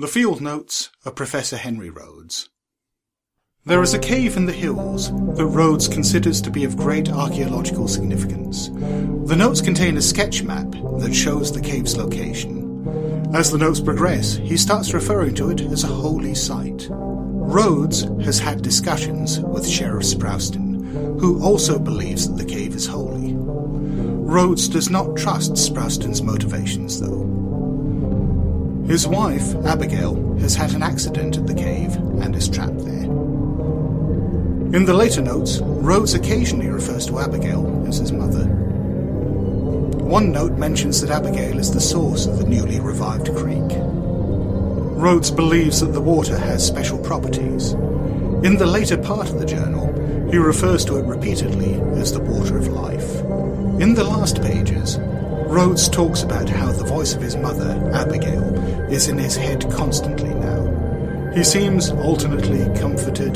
The Field Notes of Professor Henry Rhodes. There is a cave in the hills that Rhodes considers to be of great archaeological significance. The notes contain a sketch map that shows the cave's location. As the notes progress, he starts referring to it as a holy site. Rhodes has had discussions with Sheriff Sprowston, who also believes that the cave is holy. Rhodes does not trust Sprowston's motivations, though. His wife, Abigail, has had an accident at the cave and is trapped there. In the later notes, Rhodes occasionally refers to Abigail as his mother. One note mentions that Abigail is the source of the newly revived creek. Rhodes believes that the water has special properties. In the later part of the journal, he refers to it repeatedly as the water of life. In the last pages, Rhodes talks about how the voice of his mother, Abigail, is in his head constantly now. He seems alternately comforted